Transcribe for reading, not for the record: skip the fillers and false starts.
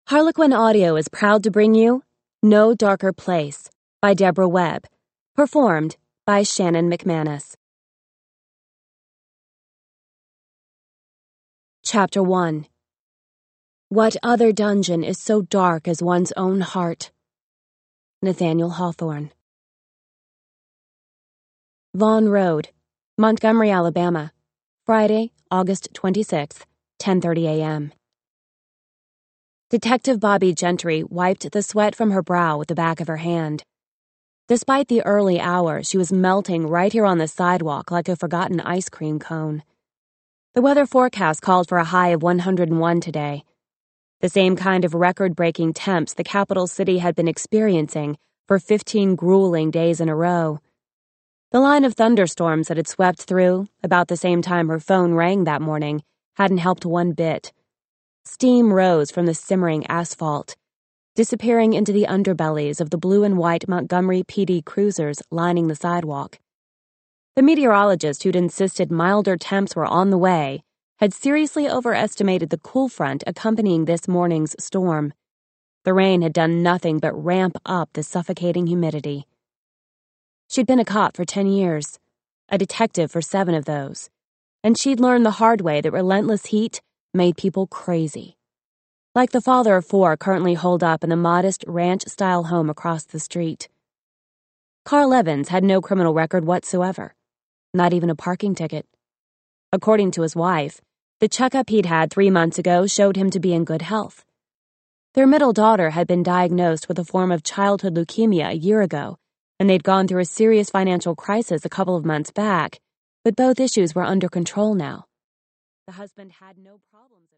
Harlequin Audio is proud to bring you No Darker Place by Deborah Webb, performed by Shannon McManus. Chapter 1. What other dungeon is so dark as one's own heart? Nathaniel Hawthorne. Vaughn Road, Montgomery, Alabama, Friday, August 26th, 10:30 a.m. Detective Bobby Gentry wiped the sweat from her brow with the back of her hand. Despite the early hours, she was melting right here on the sidewalk like a forgotten ice cream cone. The weather forecast called for a high of 101 today. The same kind of record-breaking temps the capital city had been experiencing for 15 grueling days in a row. The line of thunderstorms that had swept through, about the same time her phone rang that morning, hadn't helped one bit. Steam rose from the simmering asphalt, disappearing into the underbellies of the blue and white Montgomery PD cruisers lining the sidewalk. The meteorologist who'd insisted milder temps were on the way had seriously overestimated the cool front accompanying this morning's storm. The rain had done nothing but ramp up the suffocating humidity. She'd been a cop for 10 years, a detective for 7 of those, and she'd learned the hard way that relentless heat made people crazy. Like the father of 4 currently holed up in the modest ranch-style home across the street. Carl Evans had no criminal record whatsoever, not even a parking ticket. According to his wife, the checkup he'd had 3 months ago showed him to be in good health. Their middle daughter had been diagnosed with a form of childhood leukemia a year ago, and they'd gone through a serious financial crisis a couple of months back, but both issues were under control now. The husband had no problems.